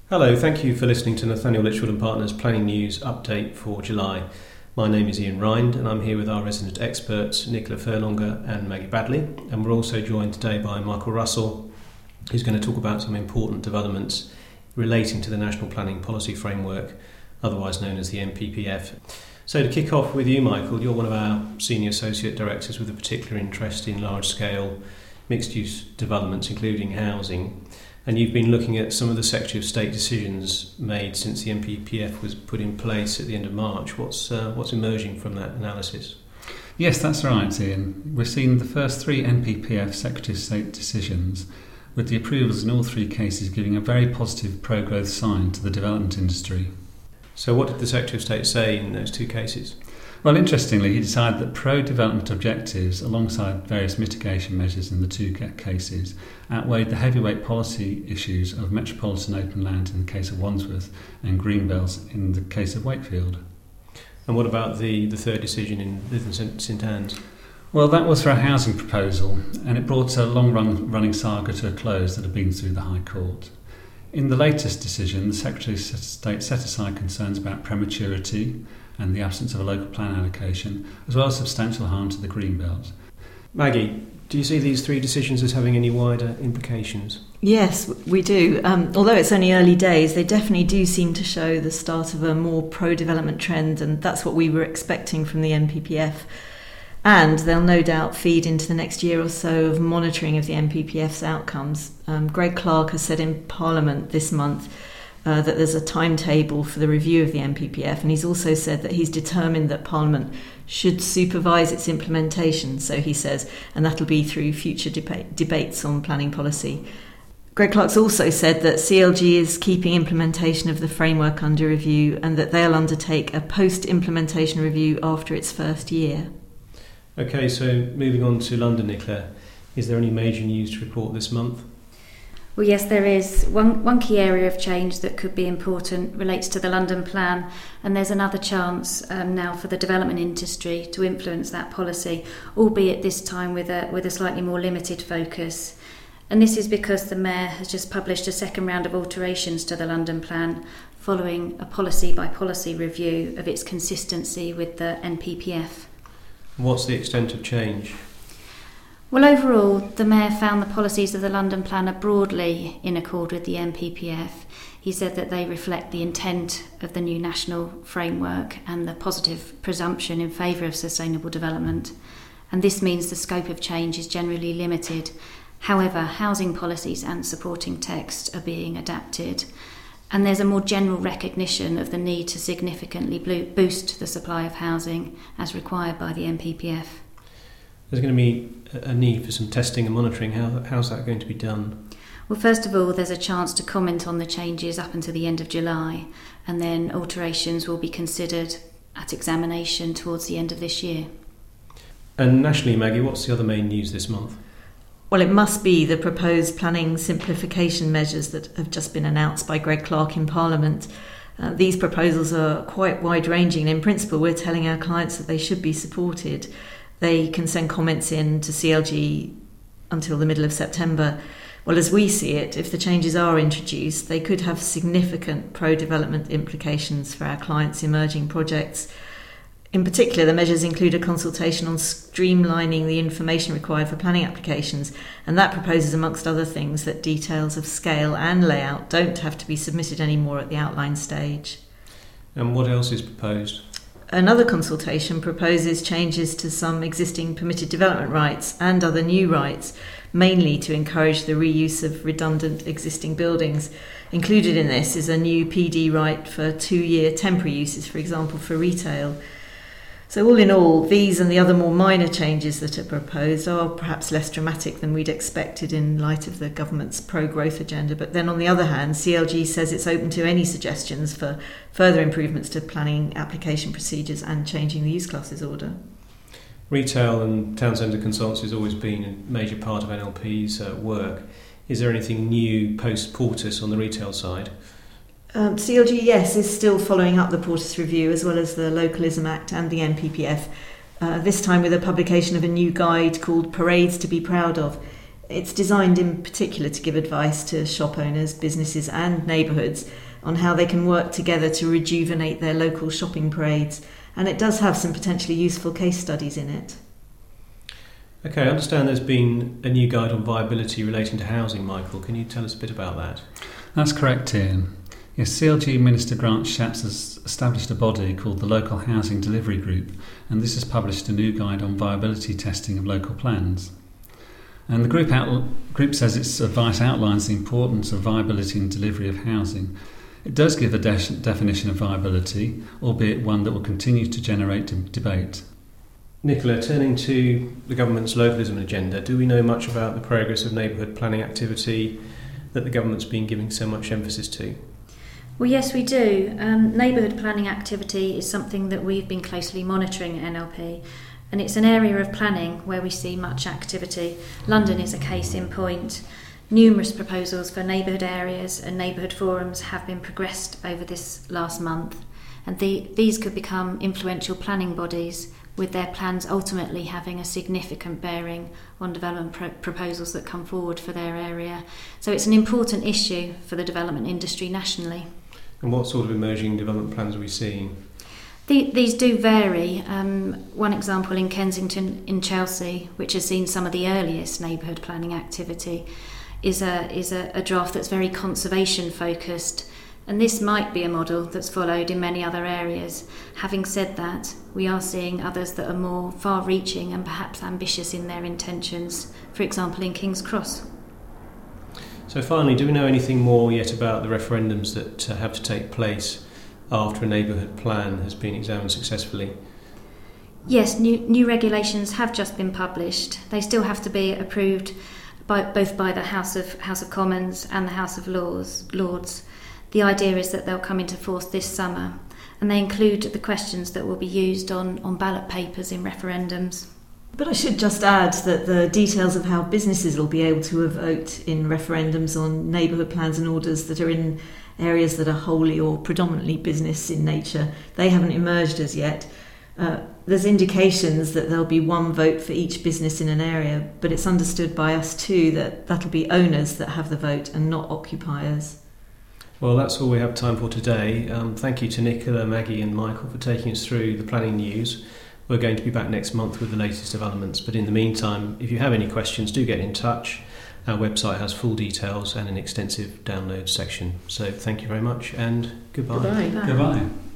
Hello, thank you for listening to Nathaniel Litchfield and Partners Planning News Update for July. My name is Ian Rind and I'm here with our resident experts Nicola Furlonger and Maggie Badley, and we're also joined today by Michael Russell, who's going to talk about some important developments relating to the National Planning Policy Framework, otherwise known as the NPPF. So to kick off with you, Michael, you're one of our senior associate directors with a particular interest in large-scale mixed-use developments, including housing. And you've been looking at some of the Secretary of State decisions made since the NPPF was put in place at the end of March. What's emerging from that analysis? Yes, that's right, Ian. We've seen the first three NPPF Secretary of State decisions, with the approvals in all three cases giving a very positive pro-growth sign to the development industry. So what did the Secretary of State say in those two cases? Well, interestingly, he decided that pro-development objectives, alongside various mitigation measures in the two cases, outweighed the heavyweight policy issues of metropolitan open land in the case of Wandsworth and greenbelts in the case of Wakefield. And what about the third decision in Lytham St Anne's? Well, that was for a housing proposal, and it brought a long-running saga to a close that had been through the High Court. In the latest decision, the Secretary of State set aside concerns about prematurity and the absence of a local plan allocation, as well as substantial harm to the greenbelt. Maggie, do you see these three decisions as having any wider implications? Yes, we do. Although it's only early days, they definitely do seem to show the start of a more pro-development trend, and that's what we were expecting from the NPPF. And they'll no doubt feed into the next year or so of monitoring of the NPPF's outcomes. Greg Clark has said in Parliament this month that there's a timetable for the review of the NPPF, and he's also said that he's determined that Parliament should supervise its implementation, so he says, and that'll be through future debates on planning policy. Greg Clark's also said that CLG is keeping implementation of the framework under review and that they'll undertake a post-implementation review after its first year. OK, so moving on to London, Nicola, is there any major news to report this month? Well, yes, there is. One key area of change that could be important relates to the London Plan, and there's another chance now for the development industry to influence that policy, albeit this time with a slightly more limited focus. And this is because the Mayor has just published a second round of alterations to the London Plan following a policy-by-policy review of its consistency with the NPPF. What's the extent of change? Well, overall, the Mayor found the policies of the London Plan are broadly in accord with the NPPF. He said that they reflect the intent of the new national framework and the positive presumption in favour of sustainable development. And this means the scope of change is generally limited. However, housing policies and supporting text are being adapted. And there's a more general recognition of the need to significantly boost the supply of housing as required by the NPPF. There's going to be a need for some testing and monitoring. How's that going to be done? Well, first of all, there's a chance to comment on the changes up until the end of July, and then alterations will be considered at examination towards the end of this year. And nationally, Maggie, what's the other main news this month? Well, it must be the proposed planning simplification measures that have just been announced by Greg Clark in Parliament. These proposals are quite wide-ranging, and in principle we're telling our clients that they should be supported. They can send comments in to CLG until the middle of September. Well, as we see it, if the changes are introduced, they could have significant pro-development implications for our clients' emerging projects. In particular, the measures include a consultation on streamlining the information required for planning applications, and that proposes, amongst other things, that details of scale and layout don't have to be submitted anymore at the outline stage. And what else is proposed? Another consultation proposes changes to some existing permitted development rights and other new rights, mainly to encourage the reuse of redundant existing buildings. Included in this is a new PD right for 2-year temporary uses, for example, for retail. So all in all, these and the other more minor changes that are proposed are perhaps less dramatic than we'd expected in light of the government's pro-growth agenda. But then on the other hand, CLG says it's open to any suggestions for further improvements to planning application procedures and changing the use classes order. Retail and town centre consultancy has always been a major part of NLP's work. Is there anything new post-Portus on the retail side? CLG, yes, is still following up the Portus Review as well as the Localism Act and the NPPF, this time with a publication of a new guide called Parades to be Proud of. It's designed in particular to give advice to shop owners, businesses and neighbourhoods on how they can work together to rejuvenate their local shopping parades, and it does have some potentially useful case studies in it. Okay, I understand there's been a new guide on viability relating to housing, Michael. Can you tell us a bit about that? That's correct, Ian. Yes, CLG Minister Grant Shapps has established a body called the Local Housing Delivery Group, and this has published a new guide on viability testing of local plans. And the group says its advice outlines the importance of viability and delivery of housing. It does give a definition of viability, albeit one that will continue to generate debate. Nicola, turning to the government's localism agenda, do we know much about the progress of neighbourhood planning activity that the government's been giving so much emphasis to? Well, yes, we do. Neighbourhood planning activity is something that we've been closely monitoring at NLP, and it's an area of planning where we see much activity. London is a case in point. Numerous proposals for neighbourhood areas and neighbourhood forums have been progressed over this last month, and these could become influential planning bodies, with their plans ultimately having a significant bearing on development proposals that come forward for their area. So it's an important issue for the development industry nationally. And what sort of emerging development plans are we seeing? These do vary. One example in Kensington in Chelsea, which has seen some of the earliest neighbourhood planning activity, is a draft that's very conservation focused, and this might be a model that's followed in many other areas. Having said that, we are seeing others that are more far-reaching and perhaps ambitious in their intentions, for example in King's Cross. So finally, do we know anything more yet about the referendums that have to take place after a neighbourhood plan has been examined successfully? Yes, new regulations have just been published. They still have to be approved both by the House of Commons and the House of Lords. The idea is that they'll come into force this summer, and they include the questions that will be used on ballot papers in referendums. But I should just add that the details of how businesses will be able to vote in referendums on neighbourhood plans and orders that are in areas that are wholly or predominantly business in nature, they haven't emerged as yet. There's indications that there'll be one vote for each business in an area, but it's understood by us too that that'll be owners that have the vote and not occupiers. Well, that's all we have time for today. Thank you to Nicola, Maggie and Michael for taking us through the planning news. We're going to be back next month with the latest developments, but in the meantime, if you have any questions, do get in touch. Our website has full details and an extensive download section. So thank you very much and goodbye. Goodbye. Goodbye.